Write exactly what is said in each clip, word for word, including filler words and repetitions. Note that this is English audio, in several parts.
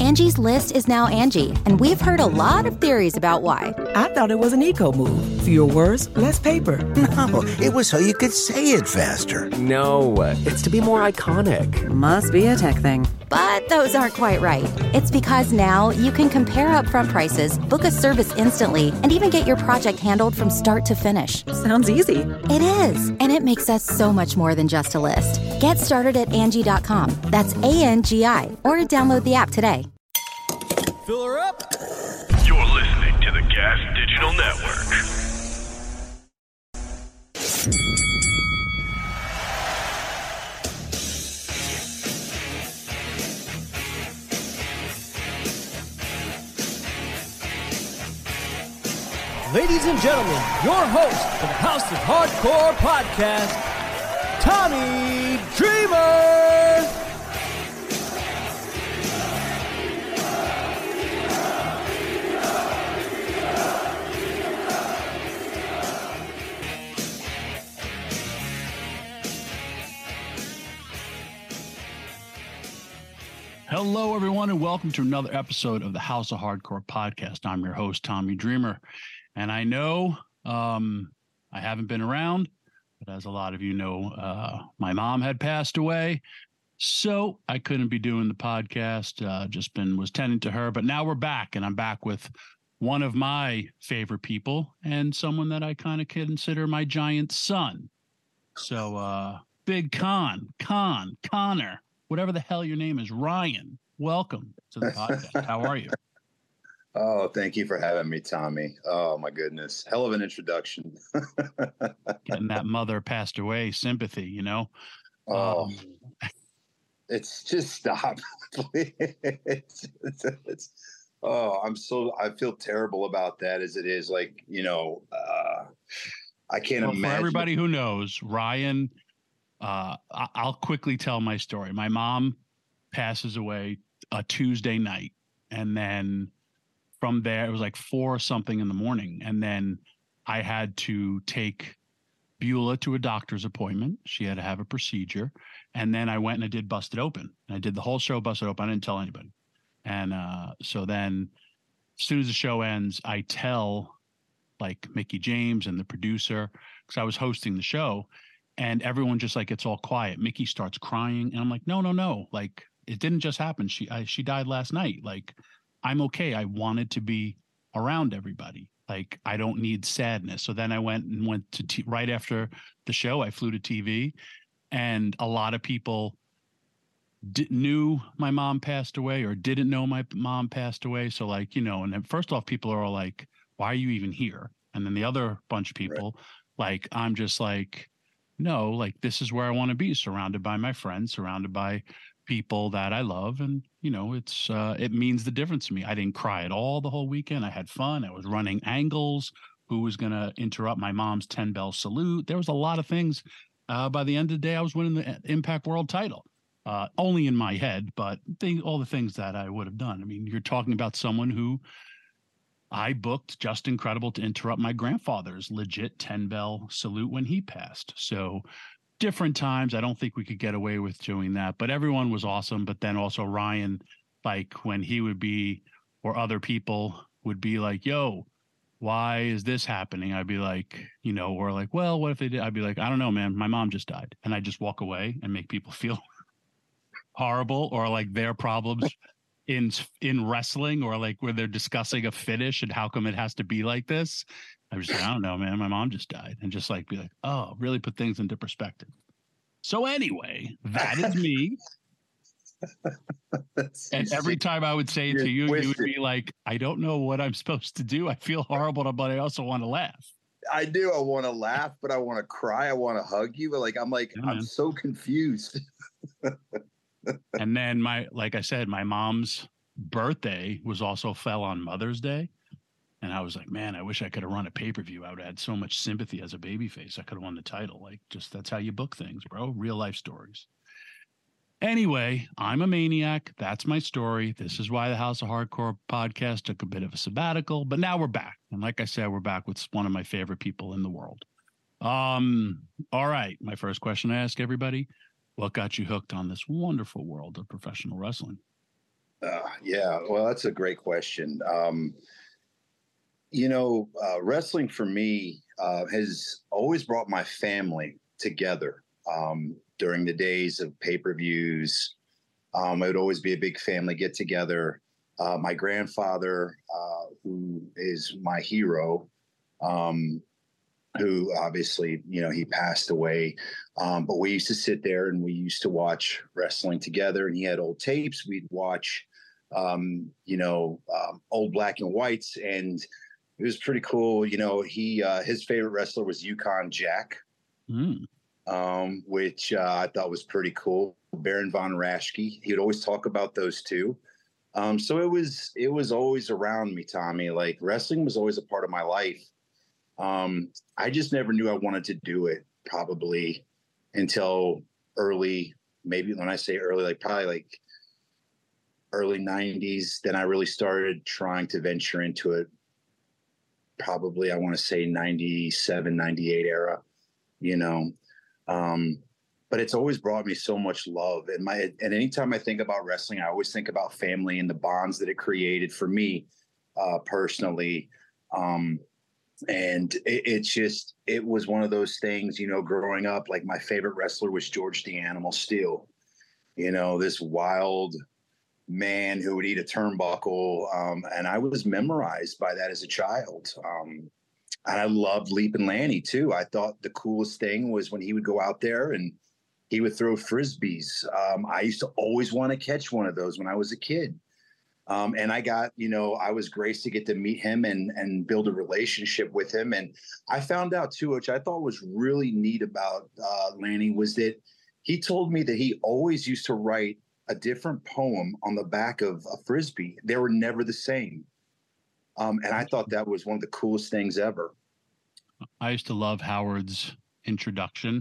Angie's List is now Angie, and we've heard a lot of theories about why. I thought it was an eco move. Fewer words, less paper. No, it was so you could say it faster. No, it's to be more iconic. Must be a tech thing. But those aren't quite right. It's because now you can compare upfront prices, book a service instantly, and even get your project handled from start to finish. Sounds easy. It is, and it makes us so much more than just a list. Get started at Angie dot com. That's A N G I, or download the app today. Fill her up. You're listening to the Gas Digital Network. Ladies and gentlemen, your host for the House of Hardcore podcast, Tommy Dreamer. Hello, everyone, and welcome to another episode of the House of Hardcore podcast. I'm your host, Tommy Dreamer. And I know um, I haven't been around, but as a lot of you know, uh, my mom had passed away, so I couldn't be doing the podcast. Uh, just been was tending to her, but now we're back, and I'm back with one of my favorite people and someone that I kind of consider my giant son. So, uh, Big Con, Con, Connor, whatever the hell your name is, Ryan. Welcome to the podcast. How are you? Oh, thank you for having me, Tommy. Oh, my goodness. Hell of an introduction. Getting that mother passed away sympathy, you know? Oh, um, it's just stop. it's, it's, it's, oh, I'm so, I feel terrible about that as it is. Like, you know, uh, I can't well, imagine. For everybody who knows, Ryan, uh, I- I'll quickly tell my story. My mom passes away a Tuesday night, and then from there, it was like four or something in the morning. And then I had to take Beulah to a doctor's appointment. She had to have a procedure. And then I went and I did Busted Open. And I did the whole show Busted Open. I didn't tell anybody. And uh, so then as soon as the show ends, I tell like Mickey James and the producer, because I was hosting the show, and everyone just like, it's all quiet. Mickey starts crying. And I'm like, no, no, no. Like, it didn't just happen. She, I, she died last night. Like, I'm okay. I wanted to be around everybody. Like, I don't need sadness. So then I went and went to t- right after the show, I flew to T V, and a lot of people d- knew my mom passed away or didn't know my mom passed away. So like, you know, and then first off, people are all like, why are you even here? And then the other bunch of people, right. like, I'm just like, no, like, this is where I want to be, surrounded by my friends, surrounded by people that I love. And, you know, it's, uh, it means the difference to me. I didn't cry at all the whole weekend. I had fun. I was running angles. Who was going to interrupt my mom's ten bell salute? There was a lot of things. Uh, by the end of the day, I was winning the Impact World title, uh, only in my head, but think all the things that I would have done. I mean, you're talking about someone who I booked Just Incredible to interrupt my grandfather's legit ten bell salute when he passed. So different times. I don't think we could get away with doing that, but everyone was awesome. But then also Ryan, like when he would be, or other people would be like, yo, why is this happening? I'd be like, you know, or like, well, what if they did? I'd be like, I don't know, man, my mom just died. And I just walk away and make people feel horrible, or like their problems in, in wrestling, or like where they're discussing a finish and how come it has to be like this. I was like, I don't know, man. My mom just died. And just like be like, oh, really put things into perspective. So anyway, that is me. And every time I would say it to you, you would be like, I don't know what I'm supposed to do. I feel horrible, but I also want to laugh. I do. I want to laugh, but I want to cry. I want to hug you. But like, I'm like, yeah, I'm so confused. And then my, like I said, my mom's birthday was also fell on Mother's Day. And I was like, man, I wish I could have run a pay-per-view. I would have had so much sympathy as a babyface. I could have won the title. Like, just that's how you book things, bro. Real life stories. Anyway, I'm a maniac. That's my story. This is why the House of Hardcore podcast took a bit of a sabbatical, but now we're back. And like I said, we're back with one of my favorite people in the world. Um, all right. My first question I ask everybody, what got you hooked on this wonderful world of professional wrestling? Uh, yeah, well, that's a great question. Um, you know, uh, wrestling for me uh, has always brought my family together um, during the days of pay-per-views. Um, it would always be a big family get together. Uh, my grandfather, uh, who is my hero, um, who obviously, you know, he passed away. Um, but we used to sit there and we used to watch wrestling together, and he had old tapes. We'd watch, um, you know, um, old black and whites, and it was pretty cool. You know, he, uh, his favorite wrestler was Yukon Jack, Mm. um, which uh, I thought was pretty cool. Baron von Raschke. He would always talk about those two. Um, so it was, it was always around me, Tommy. Like, wrestling was always a part of my life. Um, I just never knew I wanted to do it, probably until early, maybe when I say early, like probably like early nineties. Then I really started trying to venture into it. Probably, I want to say ninety-seven, ninety-eight era, you know. Um, but it's always brought me so much love. And my, and anytime I think about wrestling, I always think about family and the bonds that it created for me, uh, personally. Um, And it, it's just, it was one of those things, you know, growing up, like my favorite wrestler was George the Animal Steele, you know, this wild man who would eat a turnbuckle. Um, and I was memorized by that as a child. Um, and I loved Leapin' Lanny too. I thought the coolest thing was when he would go out there and he would throw Frisbees. Um, I used to always want to catch one of those when I was a kid. Um, and I got, you know, I was graced to get to meet him and and build a relationship with him. And I found out too, which I thought was really neat about uh, Lanny, was that he told me that he always used to write a different poem on the back of a Frisbee. They were never the same. Um, and I thought that was one of the coolest things ever. I used to love Howard's introduction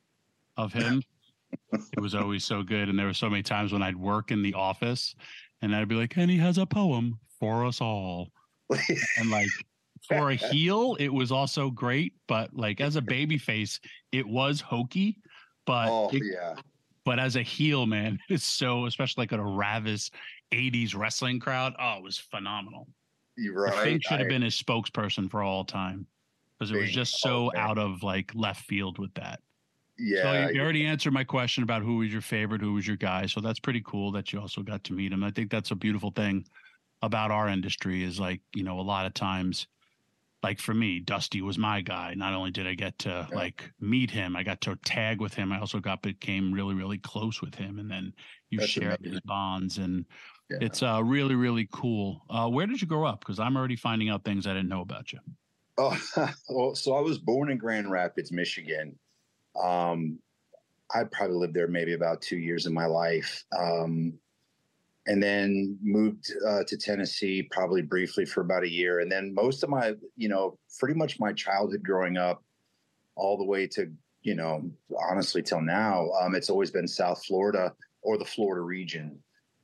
of him. It was always so good. And there were so many times when I'd work in the office and I'd be like, and he has a poem for us all. And like, for a heel, it was also great. But like, as a baby face, it was hokey. But Oh, it, yeah. but as a heel, man, it's so, especially like at a Ravis eighties wrestling crowd. Oh, it was phenomenal. You're right. The Fink should have I- been his spokesperson for all time, because it was Fink, just oh, so man. out of like left field with that. Yeah. So you, you already answered my question about who was your favorite, who was your guy. So that's pretty cool that you also got to meet him. I think that's a beautiful thing about our industry is like, you know, a lot of times, like for me, Dusty was my guy. Not only did I get to Yeah. like meet him, I got to tag with him. I also got became really, really close with him. And then you That's shared amazing. these bonds, and Yeah. it's uh, really, really cool. Uh, where did you grow up? Because I'm already finding out things I didn't know about you. Oh, well, so I was born in Grand Rapids, Michigan. Um, I probably lived there maybe about two years in my life. Um, and then moved uh, to Tennessee probably briefly for about a year. And then most of my, you know, pretty much my childhood growing up all the way to, you know, honestly till now, um, it's always been South Florida or the Florida region.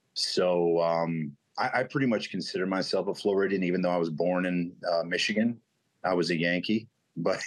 So um, I, I pretty much consider myself a Floridian, even though I was born in uh, Michigan. I was a Yankee, but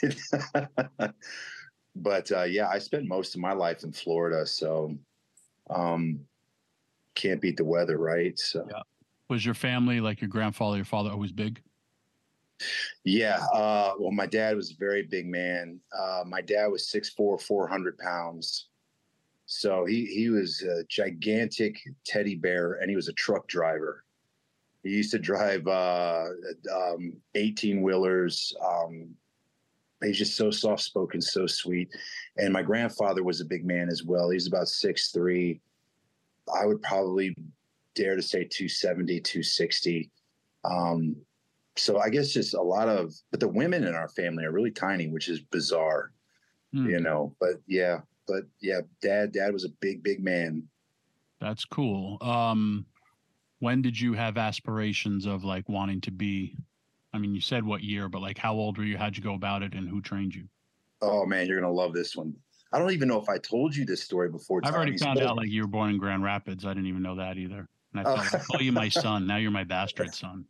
but uh, yeah, I spent most of my life in Florida, so um, can't beat the weather, right? So Yeah. Was your family, like your grandfather, your father, always big? yeah. Uh, well, my dad was a very big man. Uh, my dad was six foot four, four hundred pounds. So he he was a gigantic teddy bear, and he was a truck driver. He used to drive uh, um, eighteen wheelers. Um, he's just so soft spoken, so sweet. And my grandfather was a big man as well. He's about six three. I would probably dare to say two seventy, two sixty. Um, so I guess just a lot of, but the women in our family are really tiny, which is bizarre, Hmm. you know. But yeah, but yeah, dad, dad was a big, big man. That's cool. Um, when did you have aspirations of like wanting to be? I mean, you said what year, but like how old were you? How'd you go about it, and who trained you? Oh man, you're gonna love this one. I don't even know if I told you this story before. I've already Tommy found spoke. out like you were born in Grand Rapids. I didn't even know that either. And I Oh. thought, I call you my son. Now you're my bastard son.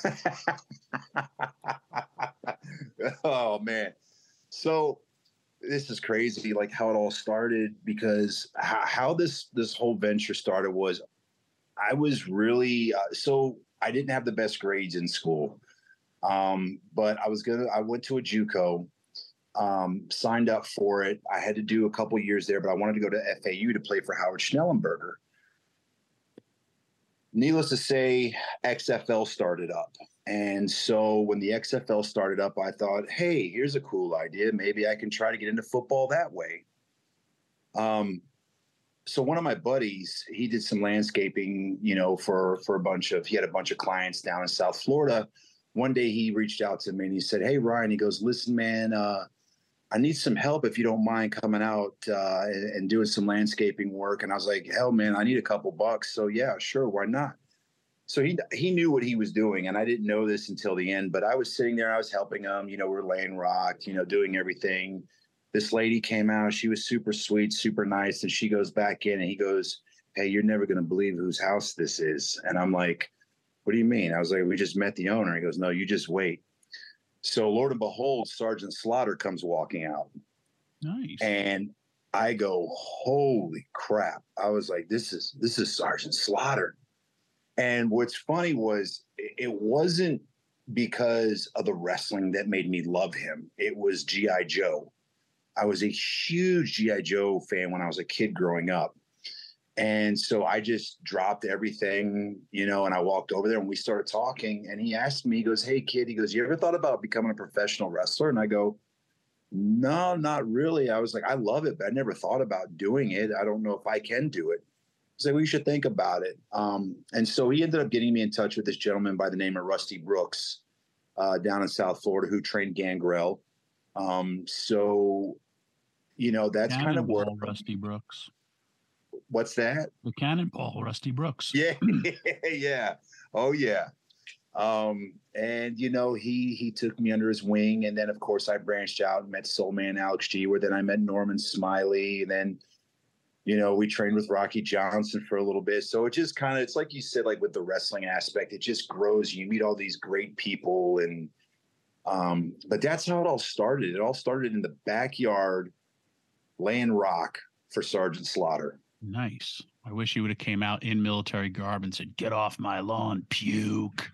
Oh man, so this is crazy, like how it all started, because how, how this this whole venture started was I was really, uh, so I didn't have the best grades in school. Um, but I was going to, I went to a JUCO, um, signed up for it. I had to do a couple years there, but I wanted to go to F A U to play for Howard Schnellenberger. Needless to say, X F L started up. And so when the X F L started up, I thought, hey, here's a cool idea. Maybe I can try to get into football that way. Um, so one of my buddies, he did some landscaping, you know, for, for a bunch of, he had a bunch of clients down in South Florida. One day he reached out to me and he said, hey, Ryan, he goes, listen, man, uh, I need some help if you don't mind coming out uh, and, and doing some landscaping work. And I was like, hell, man, I need a couple bucks. So yeah, sure. Why not? So he he knew what he was doing, and I didn't know this until the end. But I was sitting there, I was helping him. You know, we're laying rock, you know, doing everything. This lady came out. She was super sweet, super nice, and she goes back in, and he goes, "Hey, you're never going to believe whose house this is." And I'm like, "What do you mean?" I was like, "We just met the owner." He goes, "No, you just wait." So Lord and behold, Sergeant Slaughter comes walking out. Nice. And I go, "Holy crap!" I was like, "This is this is Sergeant Slaughter." And what's funny was it wasn't because of the wrestling that made me love him. It was G I. Joe. I was a huge G I. Joe fan when I was a kid growing up. And so I just dropped everything, you know, and I walked over there and we started talking. And he asked me, he goes, "Hey, kid," he goes, "You ever thought about becoming a professional wrestler?" And I go, "No, not really." I was like, "I love it, but I never thought about doing it. I don't know if I can do it." So we should think about it. Um, and so he ended up getting me in touch with this gentleman by the name of Rusty Brooks uh, down in South Florida who trained Gangrel. Um, so, you know, that's kind of where Rusty Brooks. What's that? The Cannonball, Rusty Brooks. Yeah. Yeah. Oh, yeah. Um, and, you know, he he took me under his wing. And then, of course, I branched out and met Soul Man Alex G, where then I met Norman Smiley. And then, you know, we trained with Rocky Johnson for a little bit. So it just kind of, it's like you said, like with the wrestling aspect, it just grows. You meet all these great people. And, um, but that's how it all started. It all started in the backyard laying rock for Sergeant Slaughter. Nice. I wish he would have came out in military garb and said, "Get off my lawn, puke."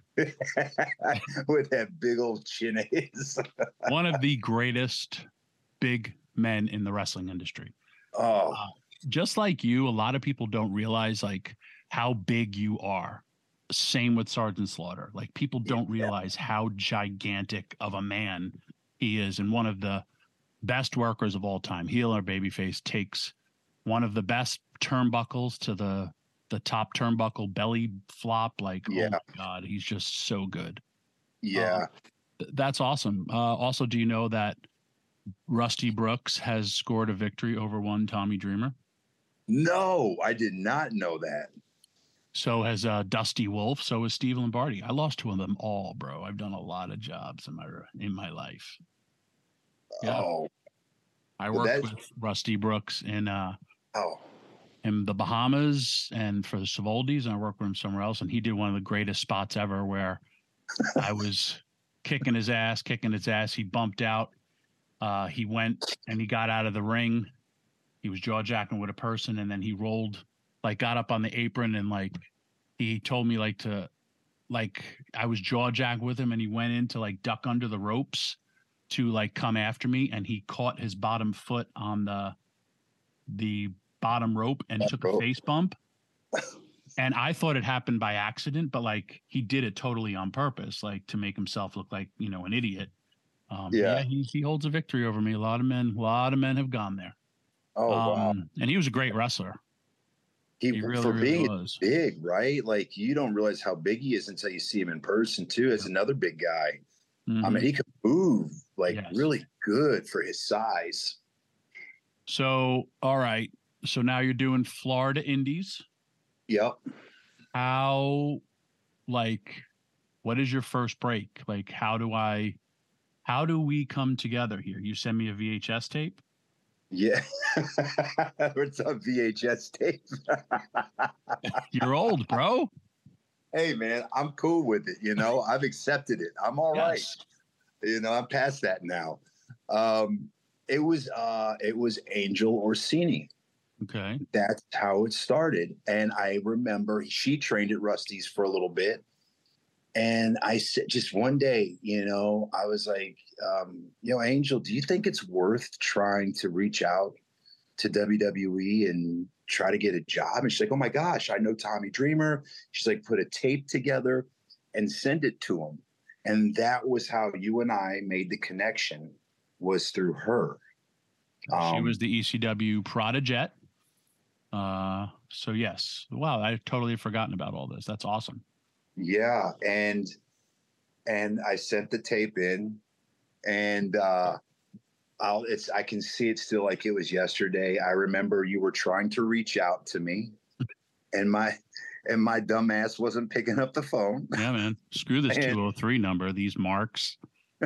With that big old chin of his. One of the greatest big men in the wrestling industry. Oh, uh, just like you, a lot of people don't realize like how big you are. Same with Sergeant Slaughter. Like people don't yeah. realize how gigantic of a man he is, and one of the best workers of all time. Heel or babyface takes one of the best turnbuckles to the the top turnbuckle belly flop. Like, yeah. oh my God, he's just so good. Yeah. Um, th- that's awesome. Uh, also, do you know that Rusty Brooks has scored a victory over one Tommy Dreamer? No, I did not know that. So has uh, Dusty Wolf. So has Steve Lombardi. I lost to them all, bro. I've done a lot of jobs in my in my life. Yeah. Oh, I well, worked that's... with Rusty Brooks in uh, oh. in the Bahamas and for the Savoldis, and I worked with him somewhere else. And he did one of the greatest spots ever where I was kicking his ass, kicking his ass. He bumped out. Uh, he went and he got out of the ring. He was jaw jacking with a person, and then he rolled, like got up on the apron, and like he told me like to, like I was jaw jacking with him, and he went in to like duck under the ropes to like come after me, and he caught his bottom foot on the the bottom rope and that took rope. a face bump. And I thought it happened by accident, but like he did it totally on purpose, like to make himself look like, you know, an idiot. Um, yeah, yeah he, he holds a victory over me. A lot of men, a lot of men have gone there. Oh, um, wow. And he was a great wrestler. He, he really, for really being was. big, right? Like you don't realize how big he is until you see him in person too. As another big guy. Mm-hmm. I mean, he could move like yes. really good for his size. So, all right. So now you're doing Florida Indies. Yep. How, like, what is your first break? Like, how do I, how do we come together here? You send me a V H S tape? Yeah. It's a V H S tape. You're old, bro. Hey, man, I'm cool with it. You know, I've accepted it. I'm all yes. right. You know, I'm past that now. Um, it was, uh, it was Angel Orsini. Okay. That's how it started. And I remember she trained at Rusty's for a little bit. And I said, just one day, you know, I was like, um, you know, Angel, do you think it's worth trying to reach out to W W E and try to get a job? And she's like, oh my gosh, I know Tommy Dreamer. She's like, put a tape together and send it to him. And that was how you and I made the connection, was through her. She Um, was the E C W Prodiget. Uh, so yes. Wow. I've totally forgotten about all this. That's awesome. Yeah. And, and I sent the tape in, and, uh, I'll, it's, I can see it still like it was yesterday. I remember you were trying to reach out to me, and my, and my dumb ass wasn't picking up the phone. Yeah, man. Screw this And- two oh three number, these marks.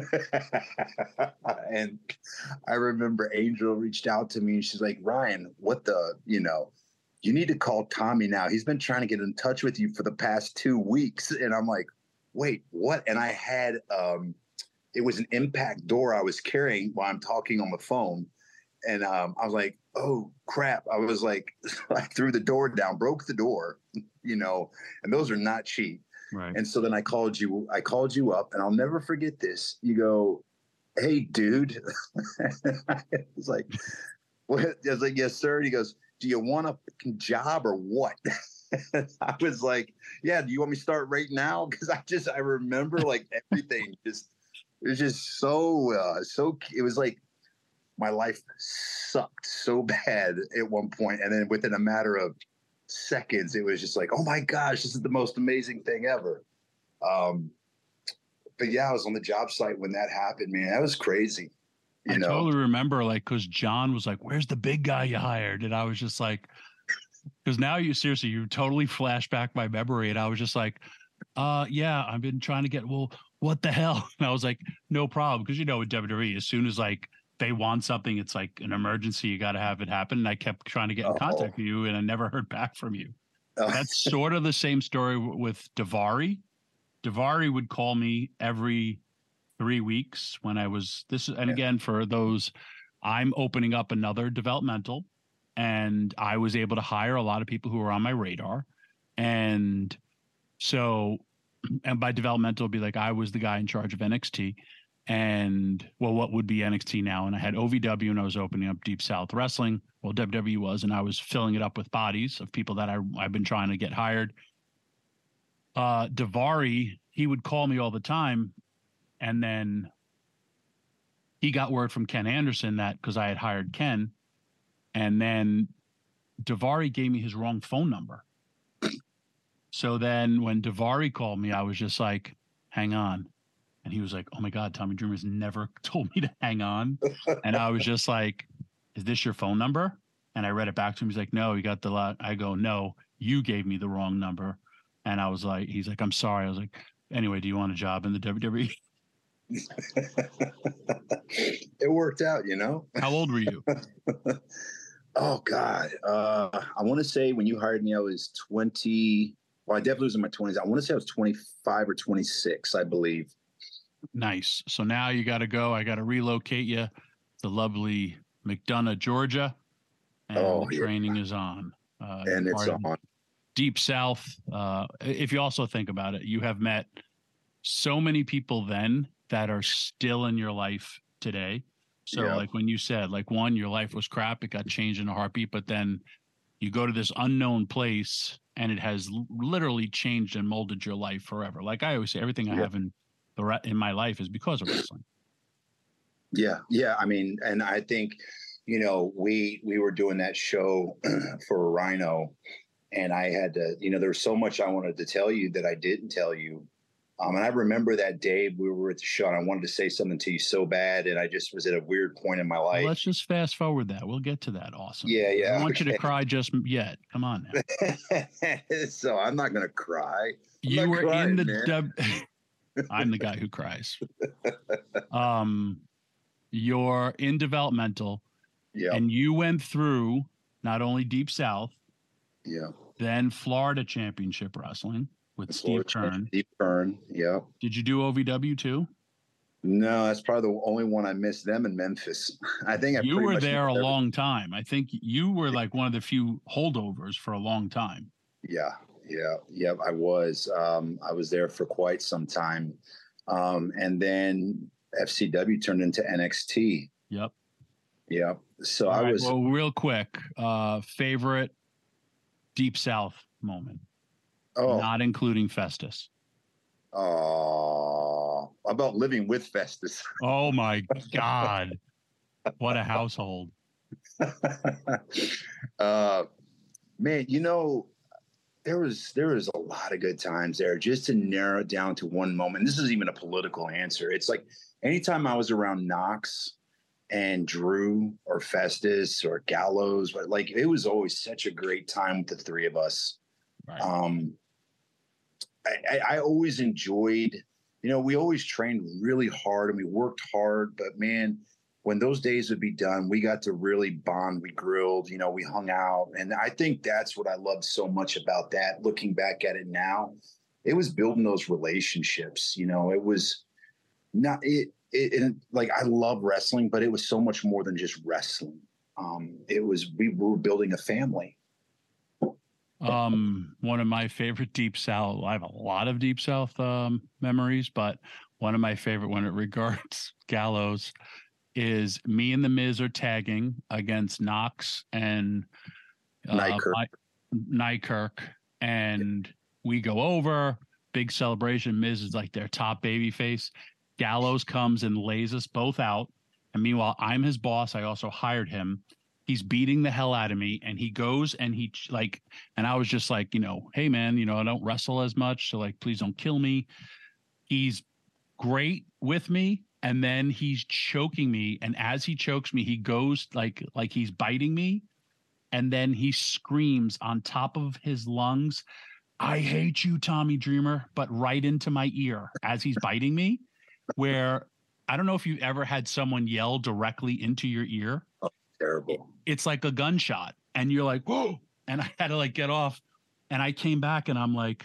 And I remember Angel reached out to me, and she's like, Ryan, what the, you know, you need to call Tommy now. He's been trying to get in touch with you for the past two weeks. And I'm like, wait, what? And I had, um, it was an impact door I was carrying while I'm talking on the phone. And um, I was like, oh crap. I was like, I threw the door down, broke the door, you know, and those are not cheap. Right. And so then I called you, I called you up, and I'll never forget this. You go, hey dude. I was like, what? I was like, yes, sir. And he goes, do you want a fucking job or what? I was like, yeah, do you want me to start right now? Because I just, I remember like everything just, it was just so, uh, so, it was like my life sucked so bad at one point. And then within a matter of seconds, it was just like, oh my gosh, this is the most amazing thing ever. Um, but yeah, I was on the job site when that happened, man. That was crazy. You I know? totally remember, like, because John was like, where's the big guy you hired? And I was just like, because now you seriously, you totally flash back my memory. And I was just like, uh, yeah, I've been trying to get, well, what the hell? And I was like, no problem. Because, you know, with W W E, as soon as like they want something, it's like an emergency. You got to have it happen. And I kept trying to get in Oh. contact with you, and I never heard back from you. Oh. That's sort of the same story w- with Davari. Davari would call me every three weeks when I was this. And Yeah. again, for those, I'm opening up another developmental, and I was able to hire a lot of people who were on my radar. And so, and by developmental, it'd be like I was the guy in charge of N X T, and well, what would be N X T now? And I had O V W, and I was opening up Deep South Wrestling. Well, W W E was, and I was filling it up with bodies of people that I, I've been trying to get hired. Uh, Davari, he would call me all the time, and then he got word from Ken Anderson that because I had hired Ken, and then Davari gave me his wrong phone number. So then when Davari called me, I was just like, hang on. And he was like, oh my God, Tommy Dreamer's never told me to hang on. And I was just like, is this your phone number? And I read it back to him. He's like, no, you got the lot. I go, no, you gave me the wrong number. And I was like, he's like, I'm sorry. I was like, anyway, do you want a job in the W W E? It worked out, you know? How old were you? Oh God. Uh, I want to say when you hired me, I was twenty. Well, I definitely was in my twenties. I want to say I was twenty-five or twenty-six, I believe. Nice. So now you got to go. I got to relocate you to lovely McDonough, Georgia. And Oh, the yeah. training is on. Uh, And it's part of on. Deep South. Uh, if you also think about it, you have met so many people then that are still in your life today. So Yeah. like when you said, like one, your life was crap. It got changed in a heartbeat, but then you go to this unknown place and it has l- literally changed and molded your life forever. Like I always say, everything I Yeah. have in the re- in my life is because of wrestling. Yeah, yeah. I mean, and I think, you know, we we were doing that show for Rhino, and I had to, you know, there was so much I wanted to tell you that I didn't tell you. Um, and I remember that day we were at the show, and I wanted to say something to you so bad, and I just was at a weird point in my life. Well, let's just fast forward that. We'll get to that. Awesome. Yeah, yeah, I don't want you to okay. cry just yet. Come on now. So I'm not going to cry. I'm You not were crying, in the man. dub. I'm the guy who cries. Um, you're in developmental, Yeah, and you went through not only Deep South, yeah. then Florida Championship Wrestling with Steve Florida Kern. Steve Kern. Yeah. Did you do O V W too? No, that's probably the only one I missed them in Memphis. I think I You pretty were much there a missed long time. I think you were like one of the few holdovers for a long time. Yeah, yeah, yeah. I was. Um, I was there for quite some time, um, and then F C W turned into N X T. Yep. Yep. So All I right, was. well, real quick, uh, favorite Deep South moment, Oh, not including Festus. oh, about living with Festus. Oh my God, what a household! uh, man, you know, there was there was a lot of good times there. Just to narrow it down to one moment. This is even a political answer. It's like anytime I was around Knox and Drew or Festus or Gallows, but like it was always such a great time with the three of us. Right. Um, I, I, I always enjoyed, you know, we always trained really hard and we worked hard, but man, when those days would be done, we got to really bond. We grilled, you know, we hung out. And I think that's what I loved so much about that. Looking back at it now, it was building those relationships. You know, it was not it, it, it like, I love wrestling, but it was so much more than just wrestling. Um, it was, we were building a family. Um, one of my favorite Deep South, I have a lot of Deep South um, memories, but one of my favorite when it regards Gallows is me and the Miz are tagging against Knox and uh, Nykirk. Nykirk, and we go over, big celebration. Miz is like their top baby face. Gallows comes and lays us both out. And meanwhile, I'm his boss. I also hired him. He's beating the hell out of me, and he goes and he like, and I was just like, you know, hey man, you know, I don't wrestle as much, so like, please don't kill me. He's great with me, and then he's choking me, and as he chokes me, he goes like, like he's biting me, and then he screams on top of his lungs, "I hate you, Tommy Dreamer," but right into my ear as he's biting me, where I don't know if you've ever had someone yell directly into your ear. Terrible. It's like a gunshot, and you're like, whoa. And I had to like get off, and I came back and I'm like,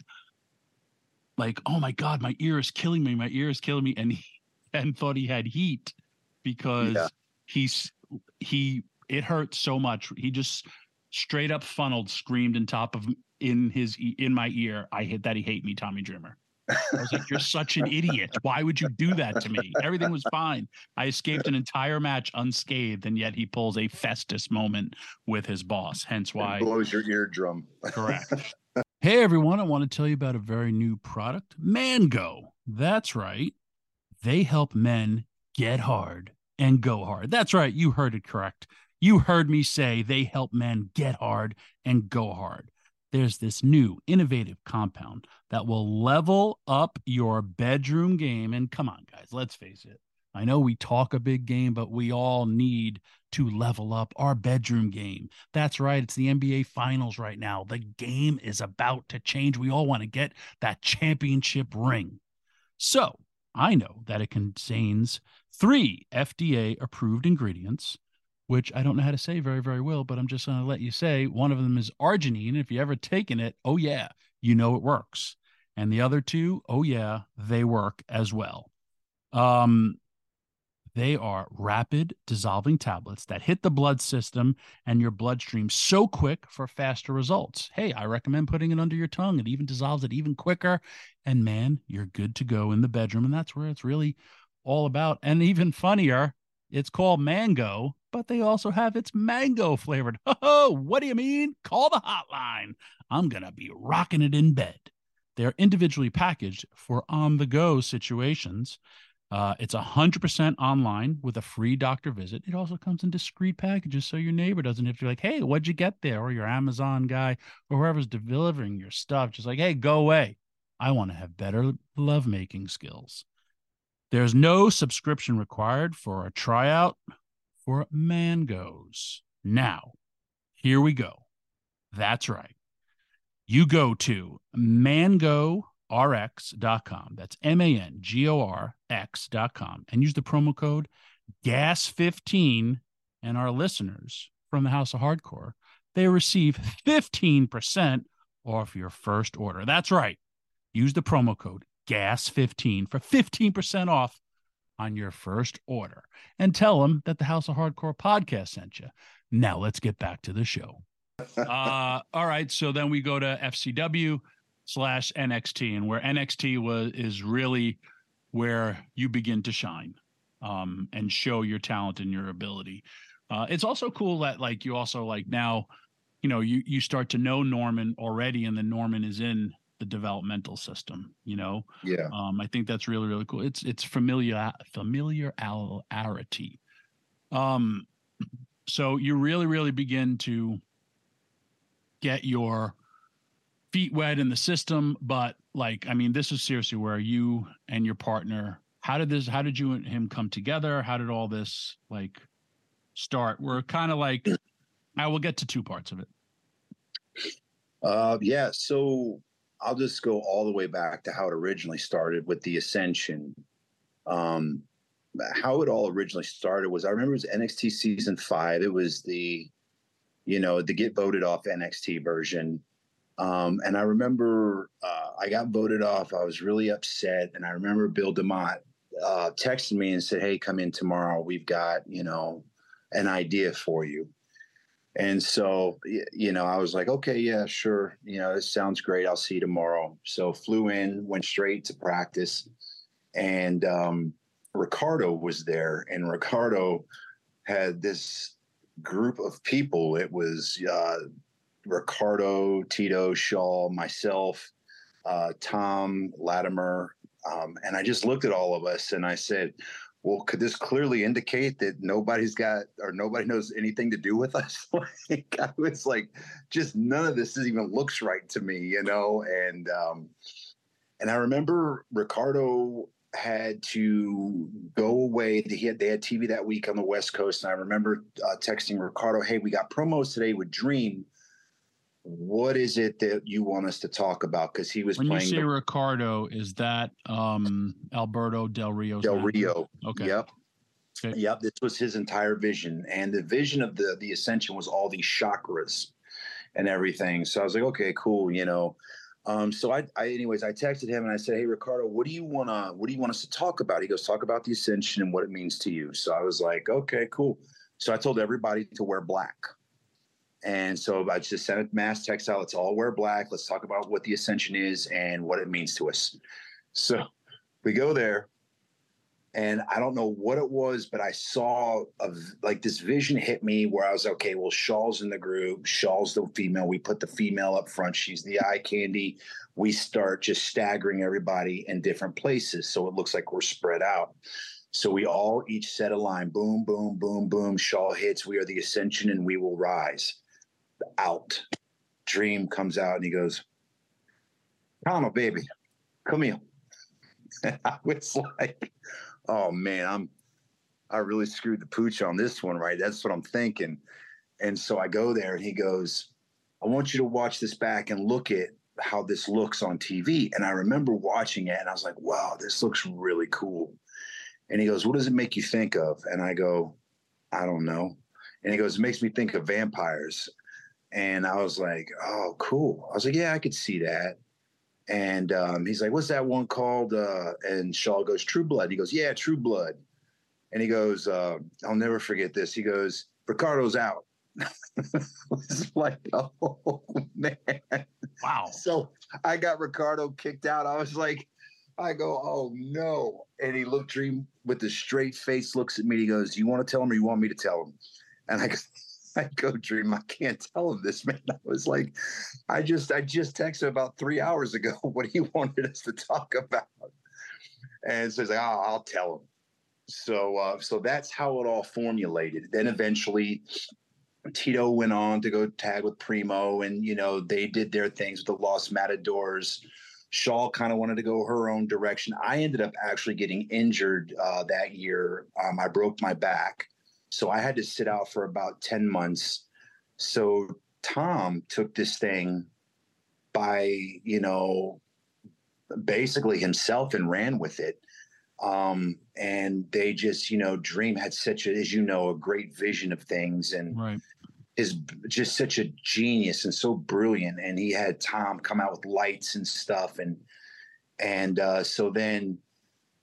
like, oh my God, my ear is killing me. My ear is killing me. And he and thought he had heat because yeah. he's, he, it hurt so much. He just straight up funneled, screamed in top of in his, in my ear. I hit that. He hate me, Tommy Dreamer. I was like, you're such an idiot. Why would you do that to me? Everything was fine. I escaped an entire match unscathed, and yet he pulls a Festus moment with his boss. Hence why. It blows your eardrum. Correct. Hey, everyone. I want to tell you about a very new product, Mango. That's right. They help men get hard and go hard. That's right. You heard it correct. You heard me say they help men get hard and go hard. There's this new innovative compound that will level up your bedroom game. And come on, guys, let's face it. I know we talk a big game, but we all need to level up our bedroom game. That's right. It's the N B A Finals right now. The game is about to change. We all want to get that championship ring. So I know that it contains three F D A-approved ingredients, which I don't know how to say very, very well, but I'm just going to let you say one of them is arginine. If you ever taken it, oh yeah, you know it works. And the other two, oh yeah, they work as well. Um, they are rapid dissolving tablets that hit the blood system and your bloodstream so quick for faster results. Hey, I recommend putting it under your tongue. It even dissolves it even quicker. And man, you're good to go in the bedroom. And that's where it's really all about. And even funnier, it's called Mango, but they also have its mango flavored. Oh, what do you mean? Call the hotline. I'm going to be rocking it in bed. They're individually packaged for on-the-go situations. Uh, it's one hundred percent online with a free doctor visit. It also comes in discreet packages so your neighbor doesn't have to be like, hey, what'd you get there? Or your Amazon guy or whoever's delivering your stuff. Just like, hey, go away. I want to have better lovemaking skills. There's no subscription required for a tryout for Mangos. Now, here we go. That's right. You go to mango r x dot com. That's M A N G O R X dot com. And use the promo code G A S fifteen. And our listeners from the House of Hardcore, they receive fifteen percent off your first order. That's right. Use the promo code G A S fifteen for fifteen percent off on your first order and tell them that the House of Hardcore podcast sent you. Now let's get back to the show. uh, all right. So then we go to F C W slash N X T, and where N X T was is really where you begin to shine um, and show your talent and your ability. Uh, it's also cool that like you also like now, you know, you, you start to know Norman already, and then Norman is in the developmental system, you know? Yeah. Um, I think that's really, really cool. It's, it's familiar, familiarity. Um, so you really, really begin to get your feet wet in the system. But like, I mean, this is seriously where you and your partner, how did this, how did you and him come together? How did all this like start? We're kind of like, I will get to two parts of it. Uh, yeah. So I'll just go all the way back to how it originally started with the Ascension. Um, how it all originally started was, I remember it was N X T season five. It was the, you know, the get voted off N X T version. Um, and I remember uh, I got voted off. I was really upset. And I remember Bill DeMott uh, texted me and said, hey, come in tomorrow. We've got, you know, an idea for you. And so, you know, I was like, okay, yeah, sure. You know, this sounds great. I'll see you tomorrow. So flew in, went straight to practice. And um, Ricardo was there. And Ricardo had this group of people. It was uh, Ricardo, Tito, Shaw, myself, uh, Tom, Latimer. Um, and I just looked at all of us and I said, well, could this clearly indicate that nobody's got or nobody knows anything to do with us? Like, I was like, just none of this even looks right to me, you know? And, um, and I remember Ricardo had to go away. He had, they had T V that week on the West Coast. And I remember uh, texting Ricardo, hey, we got promos today with Dream. What is it that you want us to talk about? Because he was when playing. When you say the, Ricardo, is that um, Alberto Del Rio? Del Rio. Okay. Yep. Okay. Yep. This was his entire vision. And the vision of the, the Ascension was all these chakras and everything. So I was like, okay, cool. You know, um, so I, I, anyways, I texted him and I said, hey, Ricardo, what do you want to, what do you want us to talk about? He goes, talk about the Ascension and what it means to you. So I was like, okay, cool. So I told everybody to wear black. And so I just sent a mass text out. Let's all wear black. Let's talk about what the Ascension is and what it means to us. So we go there. And I don't know what it was, but I saw a, like this vision hit me where I was, okay, well, Shaw's in the group. Shaw's the female. We put the female up front. She's the eye candy. We start just staggering everybody in different places. So it looks like we're spread out. So we all each set a line. Boom, boom, boom, boom. Shaw hits. We are the Ascension and we will rise. Out. Dream comes out and he goes, Kama, baby, come here. And I was like, oh man, I'm I really screwed the pooch on this one, right? That's what I'm thinking. And so I go there and he goes, I want you to watch this back and look at how this looks on T V. And I remember watching it and I was like, wow, this looks really cool. And he goes, what does it make you think of? And I go, I don't know. And he goes, it makes me think of vampires. And I was like, oh, cool. I was like, yeah, I could see that. And um, he's like, what's that one called? Uh, and Shaw goes, True Blood. He goes, yeah, True Blood. And he goes, uh, I'll never forget this. He goes, Ricardo's out. It's like, oh, man. Wow. So I got Ricardo kicked out. I was like, I go, oh, no. And he looked Dream with a straight face, looks at me. He goes, do you want to tell him or you want me to tell him? And I go, I go, Dream, I can't tell him this, man. I was like, I just, I just texted about three hours ago what he wanted us to talk about. And so he's like, oh, I'll tell him. So, uh, so that's how it all formulated. Then eventually Tito went on to go tag with Primo and, you know, they did their things with the Lost Matadors. Shaw kind of wanted to go her own direction. I ended up actually getting injured uh, that year. Um, I broke my back. So I had to sit out for about ten months. So Tom took this thing by, you know, basically himself and ran with it. Um, and they just, you know, Dream had such a, as you know, a great vision of things and right. is just such a genius and so brilliant. And he had Tom come out with lights and stuff. And, and uh, so then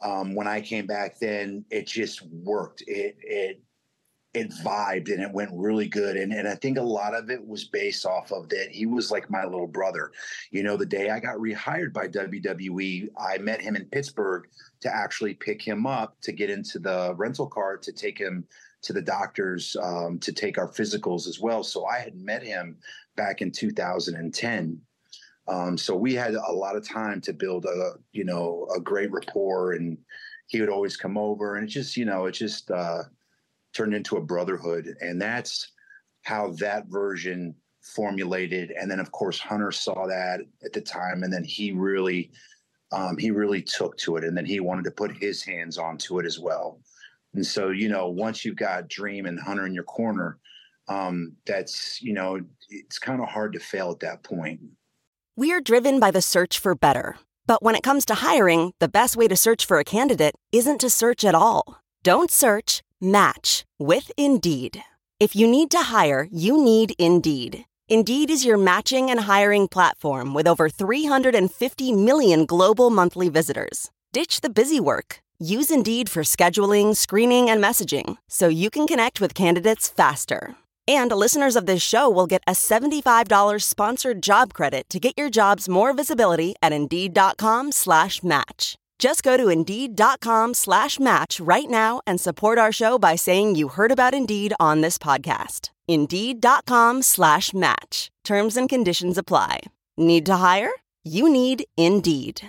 Um, when I came back, then it just worked. It it it vibed and it went really good. And and I think a lot of it was based off of that. He was like my little brother. You know, the day I got rehired by W W E, I met him in Pittsburgh to actually pick him up to get into the rental car to take him to the doctors um, to take our physicals as well. So I had met him back in two thousand ten. Um, so we had a lot of time to build a, you know, a great rapport, and he would always come over, and it just, you know, it just uh, turned into a brotherhood. And that's how that version formulated. And then of course, Hunter saw that at the time, and then he really, um, he really took to it. And then he wanted to put his hands onto it as well. And so, you know, once you've got Dream and Hunter in your corner, um, that's, you know, it's kind of hard to fail at that point. We're driven by the search for better. But when it comes to hiring, the best way to search for a candidate isn't to search at all. Don't search, match with Indeed. If you need to hire, you need Indeed. Indeed is your matching and hiring platform with over three hundred fifty million global monthly visitors. Ditch the busy work. Use Indeed for scheduling, screening, and messaging so you can connect with candidates faster. And listeners of this show will get a seventy-five dollars sponsored job credit to get your jobs more visibility at Indeed.com slash match. Just go to Indeed.com slash match right now and support our show by saying you heard about Indeed on this podcast. Indeed.com slash match. Terms and conditions apply. Need to hire? You need Indeed.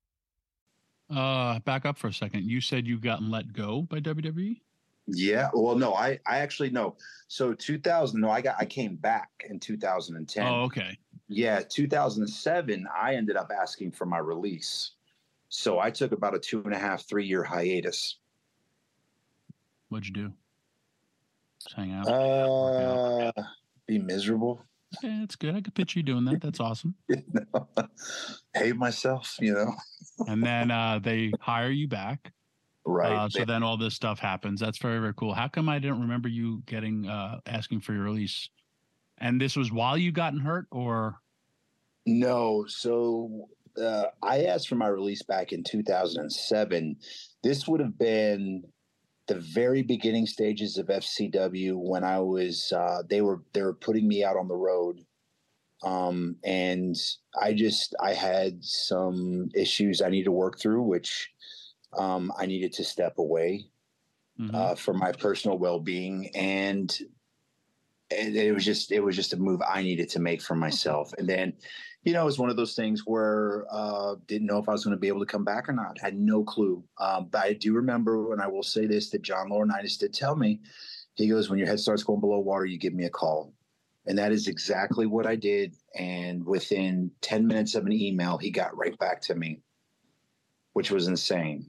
Uh, back up for a second. You said you gotten let go by W W E? Yeah. Well, no, I, I actually no. So two thousand, no, I got, I came back in two thousand ten. Oh, okay. Yeah. two thousand seven, I ended up asking for my release. So I took about a two and a half, three year hiatus. What'd you do? Just hang out? Uh, be miserable. Yeah, that's good. I could picture you doing that. That's awesome. You know, hate myself, you know. And then uh, they hire you back. Right. Uh, so then all this stuff happens. That's very, very cool. How come I didn't remember you getting uh, asking for your release? And this was while you gotten hurt, or? No. So uh, I asked for my release back in two thousand seven. This would have been the very beginning stages of F C W when I was. Uh, they were they were putting me out on the road, um, and I just I had some issues I needed to work through, which. Um, I needed to step away mm-hmm. uh, for my personal well-being, and, and it was just it was just a move I needed to make for myself. And then, you know, it was one of those things where uh, didn't know if I was going to be able to come back or not. Had no clue. Um, but I do remember, and I will say this, that John Laurinaitis did tell me. He goes, "When your head starts going below water, you give me a call," and that is exactly what I did. And within ten minutes of an email, he got right back to me, which was insane.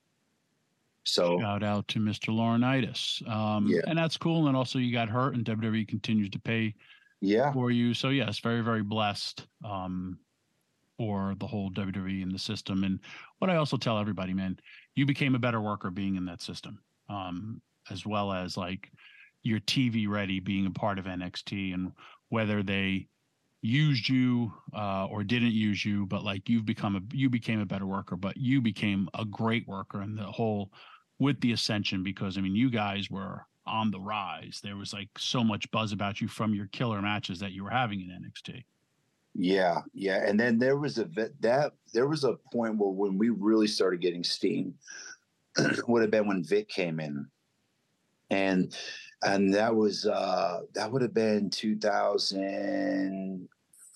So shout out to Mister Laurinaitis. Um, yeah. And that's cool. And also you got hurt and W W E continues to pay yeah. for you. So yes, very, very blessed um, for the whole W W E in the system. And what I also tell everybody, man, you became a better worker being in that system, um, as well as like your T V ready being a part of N X T, and whether they used you uh, or didn't use you, but like you've become a, you became a better worker, but you became a great worker in the whole with the Ascension, because I mean, you guys were on the rise. There was like so much buzz about you from your killer matches that you were having in N X T. Yeah. Yeah. And then there was a, that there was a point where when we really started getting steam would have been when Vic came in, and, and that was, uh, that would have been two thousand,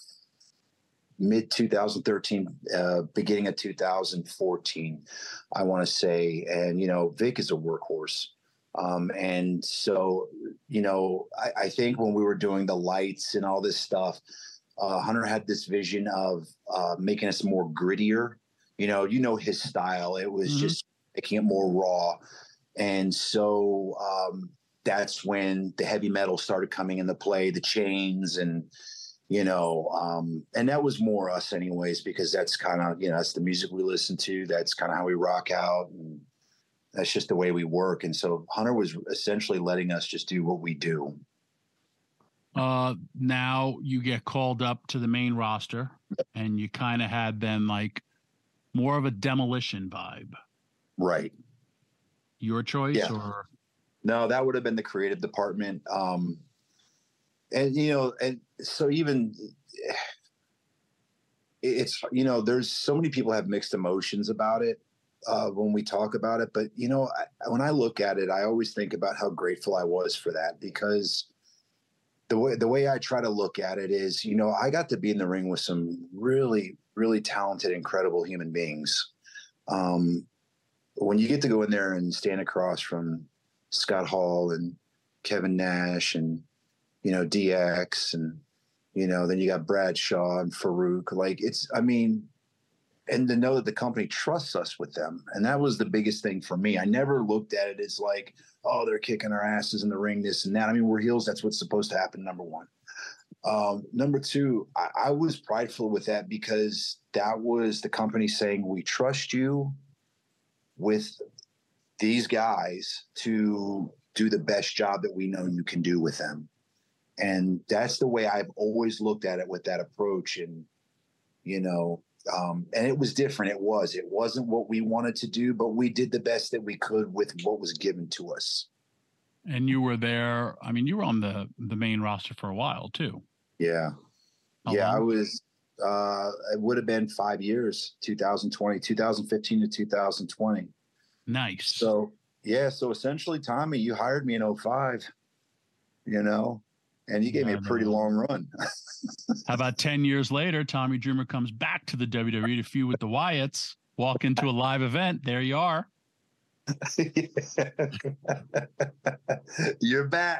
mid two thousand thirteen, uh, beginning of two thousand fourteen, I want to say. And, you know, Vic is a workhorse. Um, and so, you know, I, I think when we were doing the lights and all this stuff, uh, Hunter had this vision of uh, making us more grittier. You know, you know, his style, it was mm-hmm. just making it more raw. And so um, that's when the heavy metal started coming into play, the chains and, you know, um, and that was more us anyways, because that's kind of, you know, that's the music we listen to. That's kind of how we rock out. And that's just the way we work. And so Hunter was essentially letting us just do what we do. Uh, now you get called up to the main roster, and you kind of had then like more of a Demolition vibe. Right. Your choice Yeah. or? No, that would have been the creative department. Um, and, you know, and so even it's, you know, there's so many people have mixed emotions about it uh, when we talk about it. But, you know, I, when I look at it, I always think about how grateful I was for that, because the way, the way I try to look at it is, you know, I got to be in the ring with some really, really talented, incredible human beings. Um, when you get to go in there and stand across from Scott Hall and Kevin Nash and, you know, D X and, you know, then you got Bradshaw and Farouk, like it's, I mean, and to know that the company trusts us with them. And that was the biggest thing for me. I never looked at it as like, oh, they're kicking our asses in the ring, this and that. I mean, we're heels. That's what's supposed to happen. Number one. Um, number two, I, I was prideful with that because that was the company saying, we trust you with these guys to do the best job that we know you can do with them. And that's the way I've always looked at it with that approach. And, you know, um, and it was different. It was, it wasn't what we wanted to do, but we did the best that we could with what was given to us. And you were there. I mean, you were on the, the main roster for a while too. Yeah. How yeah. long? I was, uh, it would have been five years, two thousand twenty, two thousand fifteen to two thousand twenty. Nice. So, yeah. So essentially, Tommy, you hired me in oh five, you know, and you gave Yeah, me a pretty no. long run. How about ten years later, Tommy Dreamer comes back to the W W E to feud with the Wyatts, walk into a live event. There you are. You're back.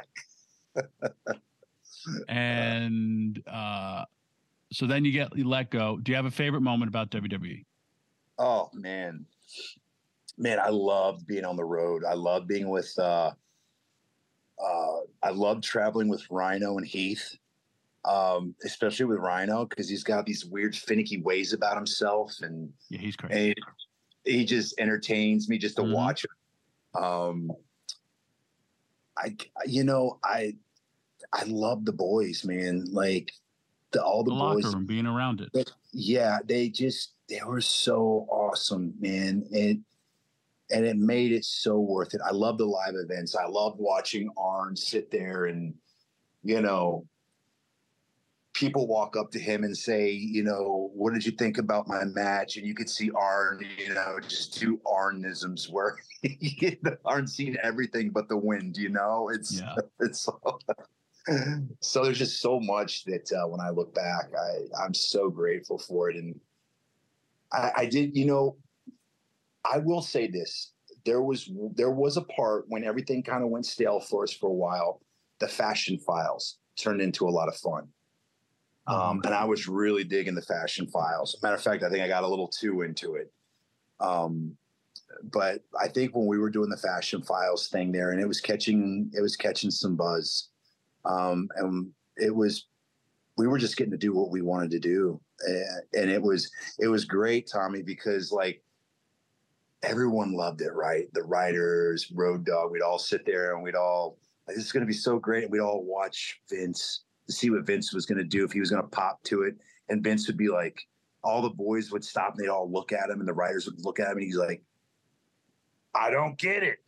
And uh, so then you get you let go. Do you have a favorite moment about W W E? Oh, man. Man, I loved being on the road. I loved being with, uh, uh, I loved traveling with Rhino and Heath, um, especially with Rhino, because he's got these weird, finicky ways about himself. And Yeah, he's crazy. and he just entertains me just to Mhm. watch him. Um, I, you know, I, I love the boys, man. Like the, all the, The boys. locker room, being around it. But yeah, they just, they were so awesome, man. And, and it made it so worth it. I love the live events. I love watching Arn sit there and, you know, people walk up to him and say, you know, what did you think about my match? And you could see Arn, you know, just do Arnisms where Arn's seen everything but the wind, you know, it's, Yeah. it's so, so there's just so much that uh, when I look back, I, I'm so grateful for it. And I, I did, you know, I will say this. There was there was a part when everything kind of went stale for us for a while. The Fashion Files turned into a lot of fun. Um, and I was really digging the Fashion Files. Matter of fact, I think I got a little too into it. Um, but I think when we were doing the Fashion Files thing there, and it was catching it was catching some buzz. Um, and it was we were just getting to do what we wanted to do. And, and it was it was great, Tommy, because like everyone loved it, right? The writers, Road Dogg, we'd all sit there and we'd all, like, this is going to be so great. And we'd all watch Vince to see what Vince was going to do, if he was going to pop to it. And Vince would be like, all the boys would stop and they'd all look at him and the writers would look at him and he's like, I don't get it.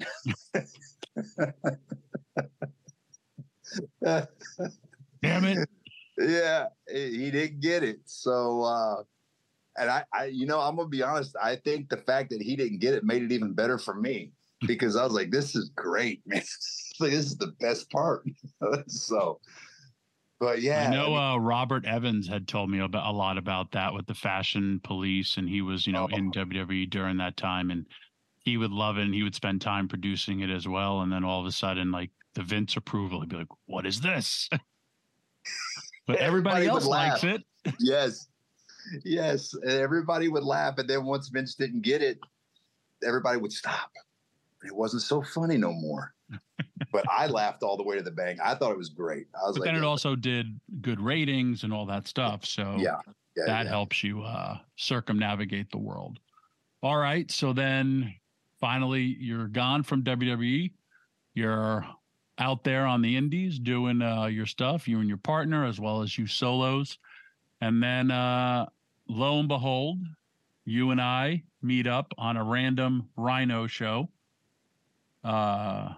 Damn it. Yeah, he didn't get it. So, uh, and I, I, you know, I'm gonna be honest. I think the fact that he didn't get it made it even better for me, because I was like, "This is great, man! Like, this is the best part." So, but yeah, I know I mean, uh, Robert Evans had told me about a lot about that with the Fashion Police, and he was, you know, Oh. in W W E during that time, and he would love it, and he would spend time producing it as well. And then all of a sudden, like the Vince approval, he'd be like, "What is this?" But everybody, Everybody would else likes laugh. it. yes, yes, and everybody would laugh, and then once Vince didn't get it, everybody would stop. It wasn't so funny no more. But I laughed all the way to the bank. I thought it was great. I was But like, then it also did good ratings and all that stuff. So yeah, yeah, that yeah. helps you uh, circumnavigate the world. All right. So then finally you're gone from W W E. You're out there on the indies doing uh, your stuff, you and your partner, as well as you solos. And then uh, lo and behold, you and I meet up on a random Rhino show. Uh,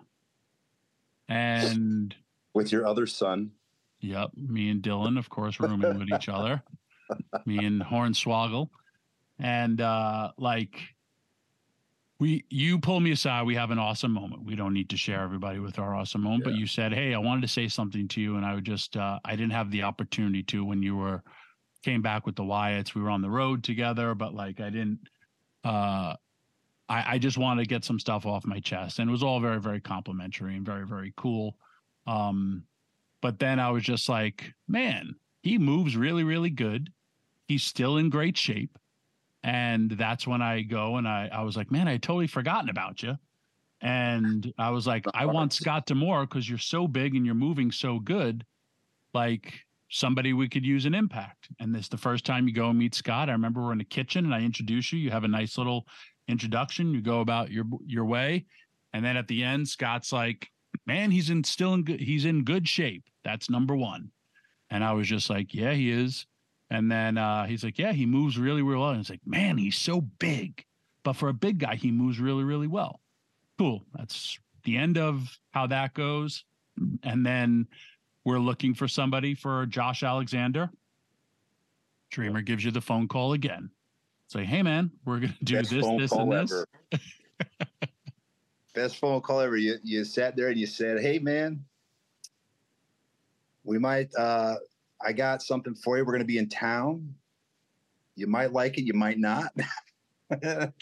and with your other son. Yep. Me and Dylan, of course, rooming with each other. Me and Hornswoggle. And uh, like, we, you pulled me aside. We have an awesome moment. We don't need to share everybody with our awesome moment, yeah. But you said, hey, I wanted to say something to you. And I would just, uh, I didn't have the opportunity to when you were, came back with the Wyatts. We were on the road together, but like, I didn't, uh, I, I just wanted to get some stuff off my chest. And it was all very, very complimentary and very, very cool. Um, but then I was just like, man, he moves really, really good. He's still in great shape. And that's when I go and I, I was like, man, I had totally forgotten about you. And I was like, I want Scott D'Amore because you're so big and you're moving so good. Like somebody we could use an impact. And this the first time you go and meet Scott. I remember we're in the kitchen and I introduce you. You have a nice little introduction. You go about your your way. And then at the end, Scott's like, man, he's in still in good, he's in good shape. That's number one. And I was just like, yeah, he is. And then uh, he's like, yeah, he moves really, really well. And it's like, man, he's so big. But for a big guy, he moves really, really well. Cool. That's the end of how that goes. And then we're looking for somebody for Josh Alexander. Dreamer gives you the phone call again. Say, hey, man, we're going to do Best this, this, and this. Best phone call ever. You, you sat there and you said, hey, man, we might uh, – I got something for you. We're going to be in town. You might like it. You might not. And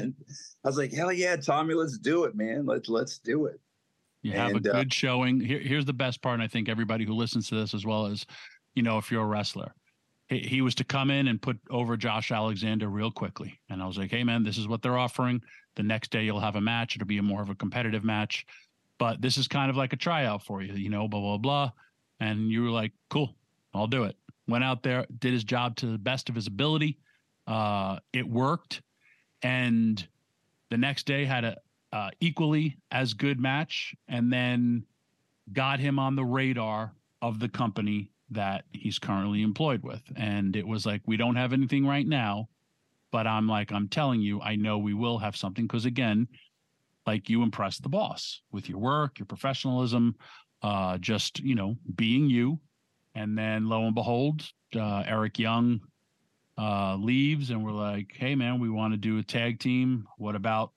I was like, hell yeah, Tommy, let's do it, man. Let's, let's do it. You have and, a good uh, showing. Here, here's the best part. And I think everybody who listens to this, as well as, you know, if you're a wrestler, he, he was to come in and put over Josh Alexander real quickly. And I was like, hey man, this is what they're offering. The next day you'll have a match. It'll be a more of a competitive match, but this is kind of like a tryout for you, you know, blah, blah, blah. And you were like, cool. I'll do it. Went out there, did his job to the best of his ability. Uh, it worked. And the next day had a uh, equally as good match, and then got him on the radar of the company that he's currently employed with. And it was like, we don't have anything right now, but I'm like, I'm telling you, I know we will have something. Because again, like you impressed the boss with your work, your professionalism, uh, just, you know, being you. And then lo and behold, uh, Eric Young uh, leaves and we're like, hey, man, we want to do a tag team. What about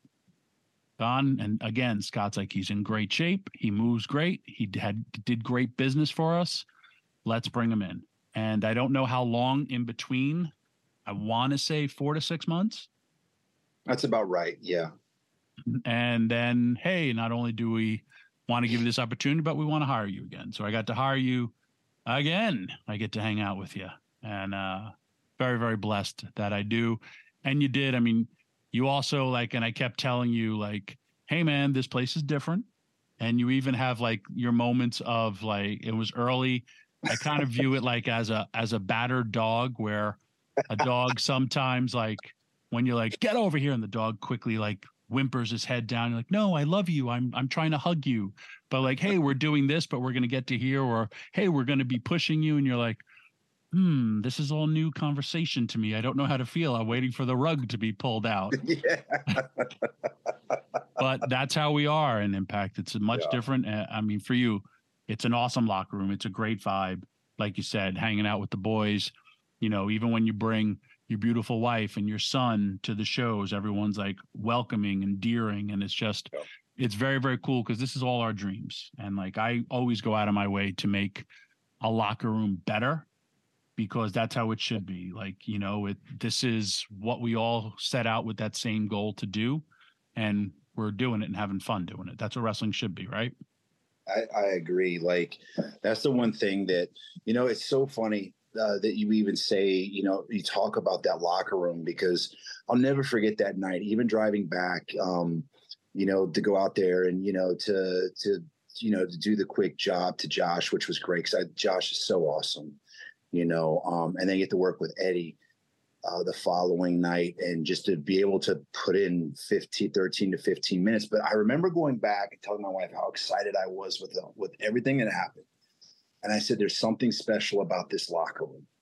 Don? And again, Scott's like, he's in great shape. He moves great. He had did great business for us. Let's bring him in. And I don't know how long in between. I want to say four to six months. That's about right. Yeah. And then, hey, not only do we want to give you this opportunity, but we want to hire you again. So I got to hire you. Again, I get to hang out with you, and uh, very, very blessed that I do. And you did. I mean, you also like, and I kept telling you like, hey man, this place is different. And you even have like your moments of like, it was early. I kind of view it like as a, as a battered dog, where a dog sometimes like when you're like, get over here. And the dog quickly like whimpers his head down. You're like, no, I love you. I'm, I'm trying to hug you. But like, hey, we're doing this, but we're going to get to here, or, hey, we're going to be pushing you. And you're like, hmm, this is all new conversation to me. I don't know how to feel. I'm waiting for the rug to be pulled out. Yeah. But that's how we are in Impact. It's much yeah. different. I mean, for you, it's an awesome locker room. It's a great vibe. Like you said, hanging out with the boys, you know, even when you bring your beautiful wife and your son to the shows, everyone's like welcoming, endearing. And it's just, yeah. it's very, very cool because this is all our dreams. And like, I always go out of my way to make a locker room better because that's how it should be. Like, you know, it, this is what we all set out with that same goal to do. And we're doing it and having fun doing it. That's what wrestling should be, right? I, I agree. Like, that's the one thing that, you know, it's so funny uh, that you even say, you know, you talk about that locker room, because I'll never forget that night, even driving back, um, you know, to go out there and, you know, to, to, you know, to do the quick job to Josh, which was great. Cause I, Josh is so awesome, you know, um, and then you get to work with Eddie uh, the following night, and just to be able to put in fifteen, thirteen to fifteen minutes. But I remember going back and telling my wife how excited I was with, the, with everything that happened. And I said, there's something special about this locker room.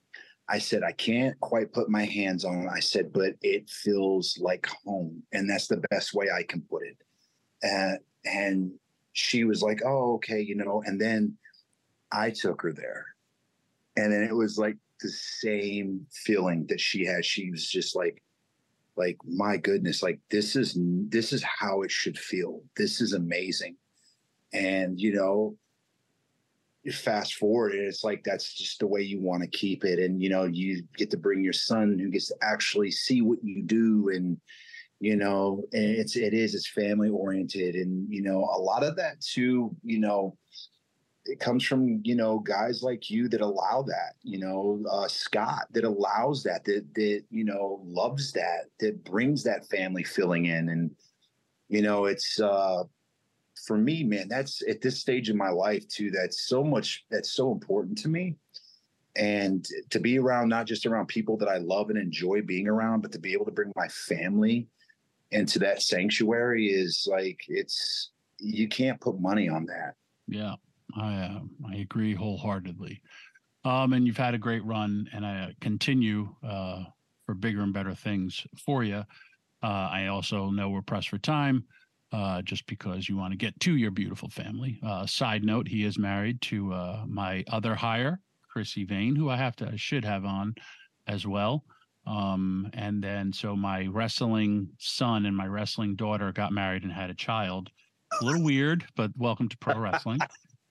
I said, I can't quite put my hands on it. I said, but it feels like home. And that's the best way I can put it. Uh, and she was like, oh, okay, you know, and then I took her there. And then it was like the same feeling that she had. She was just like, like, my goodness, like this is, this is how it should feel. This is amazing. And, you know, you fast forward and it's like, that's just the way you want to keep it. And, you know, you get to bring your son who gets to actually see what you do. And, you know, and it's, it is, it's family oriented. And, you know, a lot of that too, you know, it comes from, you know, guys like you that allow that, you know, uh, Scott that allows that, that, that, you know, loves that, that brings that family feeling in. And, you know, it's, uh, for me, man, that's at this stage in my life too, that's so much, that's so important to me. And to be around, not just around people that I love and enjoy being around, but to be able to bring my family into that sanctuary is like, it's, you can't put money on that. Yeah, I, uh, I agree wholeheartedly. Um, and you've had a great run, and I continue uh, for bigger and better things for you. Uh, I also know we're pressed for time. Uh, just because you want to get to your beautiful family. Uh, side note, he is married to uh, my other hire, Chrissy Vane, who I have to, I should have on as well. Um, and then, so my wrestling son and my wrestling daughter got married and had a child. A little weird, but welcome to pro wrestling.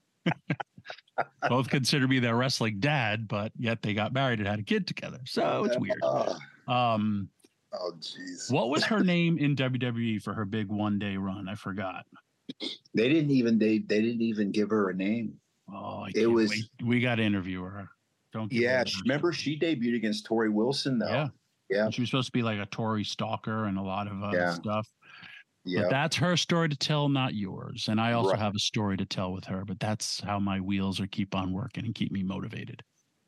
Both consider me their wrestling dad, but yet they got married and had a kid together. So it's weird. Um, Oh, geez. What was her name in W W E for her big one day run? I forgot. They didn't even they they didn't even give her a name. Oh, I it can't was. Wait. We got to interview her. Don't. Give Yeah, her remember she debuted against Tori Wilson though. Yeah, yeah. And she was supposed to be like a Tori stalker and a lot of other yeah. stuff. Yeah, but that's her story to tell, not yours. And I also right. have a story to tell with her. But that's how my wheels are keep on working and keep me motivated.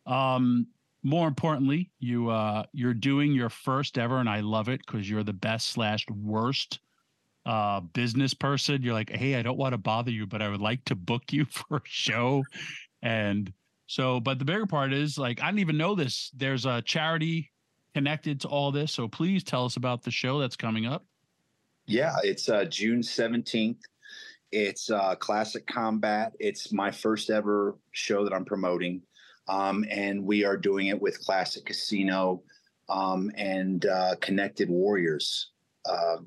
Um. More importantly, you uh, you're doing your first ever, and I love it because you're the best slash worst uh, business person. You're like, hey, I don't want to bother you, but I would like to book you for a show. And so, but the bigger part is like, I didn't even know this. There's a charity connected to all this. So please tell us about the show that's coming up. Yeah, it's uh, June seventeenth. It's uh, Classic Combat. It's my first ever show that I'm promoting. Um, and we are doing it with Classic Casino um, and uh, Connected Warriors. Um,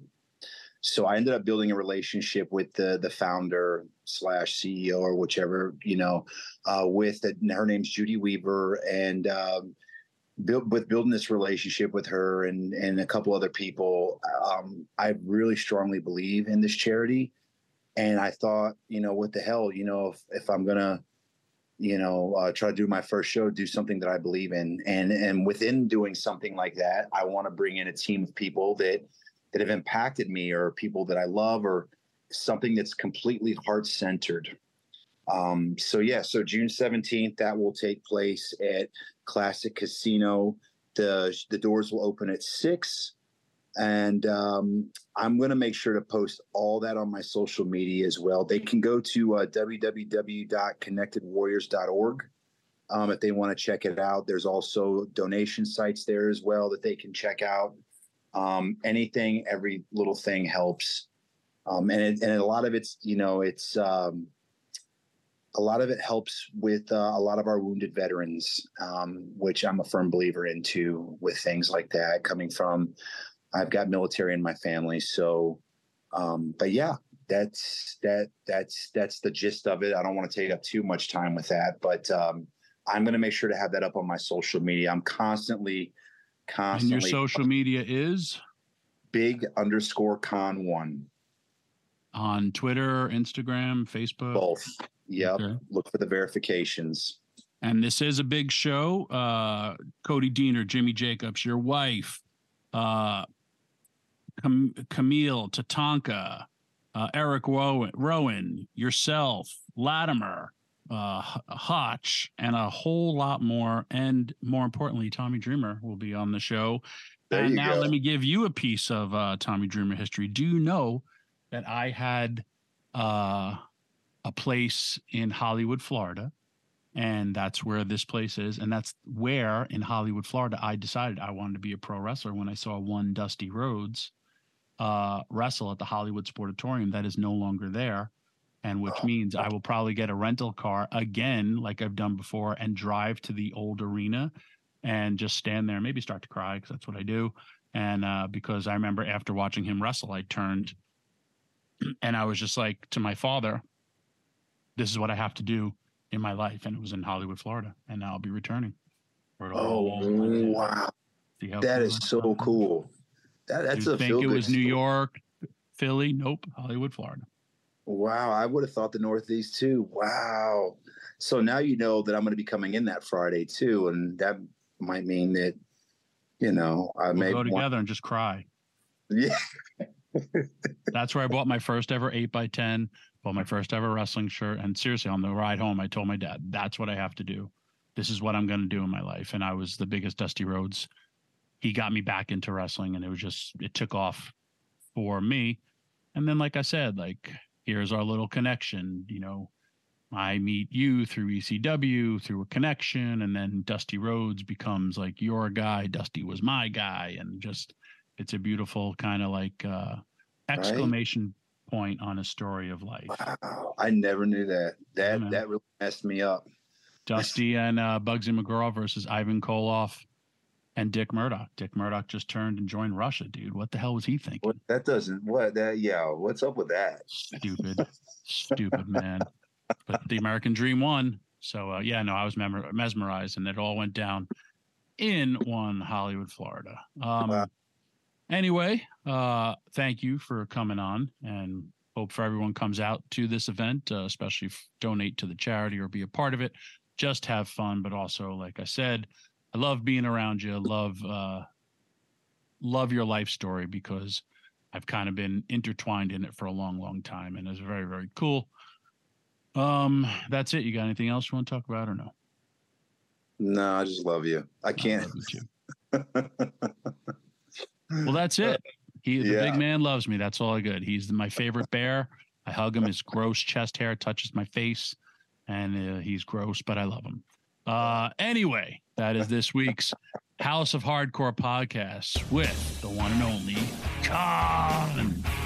so I ended up building a relationship with the the founder slash C E O or whichever, you know, uh, with the, her name's Judy Weaver, and um, build, with building this relationship with her and and a couple other people. Um, I really strongly believe in this charity, and I thought, you know, what the hell, you know, if if I'm gonna you know, uh, try to do my first show, do something that I believe in. And, and within doing something like that, I want to bring in a team of people that, that have impacted me or people that I love or something that's completely heart centered. Um, so yeah, so June seventeenth, that will take place at Classic Casino. The, the doors will open at six. And um, I'm going to make sure to post all that on my social media as well. They can go to uh, w w w dot connected warriors dot org um, if they want to check it out. There's also donation sites there as well that they can check out. Um, anything, every little thing helps. Um, and, it, and a lot of it's, you know, it's um, a lot of it helps with uh, a lot of our wounded veterans, um, which I'm a firm believer into with things like that coming from. I've got military in my family. So, um, but yeah, that's, that, that's, that's the gist of it. I don't want to take up too much time with that, but, um, I'm going to make sure to have that up on my social media. I'm constantly, constantly. And your social media is big underscore con one on Twitter, Instagram, Facebook, both. Yep. Okay. Look for the verifications. And this is a big show. Uh, Cody Deaner, Jimmy Jacobs, your wife, uh, Cam- Camille, Tatanka, uh, Eric Rowan, Rowan, yourself, Latimer, uh, Hotch, and a whole lot more. And more importantly, Tommy Dreamer will be on the show. There and you now go. let me give you a piece of uh, Tommy Dreamer history. Do you know that I had uh, a place in Hollywood, Florida, And that's where this place is. And that's where in Hollywood, Florida, I decided I wanted to be a pro wrestler when I saw one Dusty Rhodes uh, wrestle at the Hollywood Sportatorium that is no longer there. And which means I will probably get a rental car again, like I've done before, and drive to the old arena and just stand there and maybe start to cry because that's what I do. And uh, because I remember after watching him wrestle, I turned and I was just like to my father, this is what I have to do in my life. And it was in Hollywood, Florida. And now I'll be returning. Oh, wow. That is so cool. That, that's you a think it was New York, Philly? Nope. Hollywood, Florida. Wow. I would have thought the Northeast too. Wow. So now you know that I'm going to be coming in that Friday too. And that might mean that, you know, I we'll may go together want... and just cry. Yeah. That's where I bought my first ever eight by ten. Bought my first ever wrestling shirt. And seriously, on the ride home, I told my dad, that's what I have to do. This is what I'm going to do in my life. And I was the biggest Dusty Rhodes. He got me back into wrestling, and it was just, it took off for me. And then, like I said, like, here's our little connection. You know, I meet you through E C W, through a connection. And then Dusty Rhodes becomes like your guy. Dusty was my guy. And just, it's a beautiful kind of like uh, exclamation right? point on a story of life. Wow, I never knew that. That yeah, that really messed me up. Dusty and uh, Bugsy McGraw versus Ivan Koloff and Dick Murdoch. Dick Murdoch just turned and joined Russia, dude. What the hell was he thinking? What, that doesn't. What that? Yeah. What's up with that? Stupid, stupid man. But the American Dream won. So uh, yeah, no, I was mem- mesmerized, and it all went down in one Hollywood, Florida. Um, wow. Anyway, uh, thank you for coming on, and hope for everyone comes out to this event, uh, especially f- donate to the charity or be a part of it. Just have fun, but also, like I said, I love being around you. Love, uh, love your life story because I've kind of been intertwined in it for a long, long time, and it's very, very cool. Um, that's it. You got anything else you want to talk about or no? No, I just love you. I can't. I love you too. Well, that's it. He, the yeah. big man loves me. That's all I good. He's my favorite bear. I hug him. His gross chest hair touches my face, and uh, he's gross, but I love him. Uh, anyway, that is this week's House of Hardcore podcast with the one and only Khan.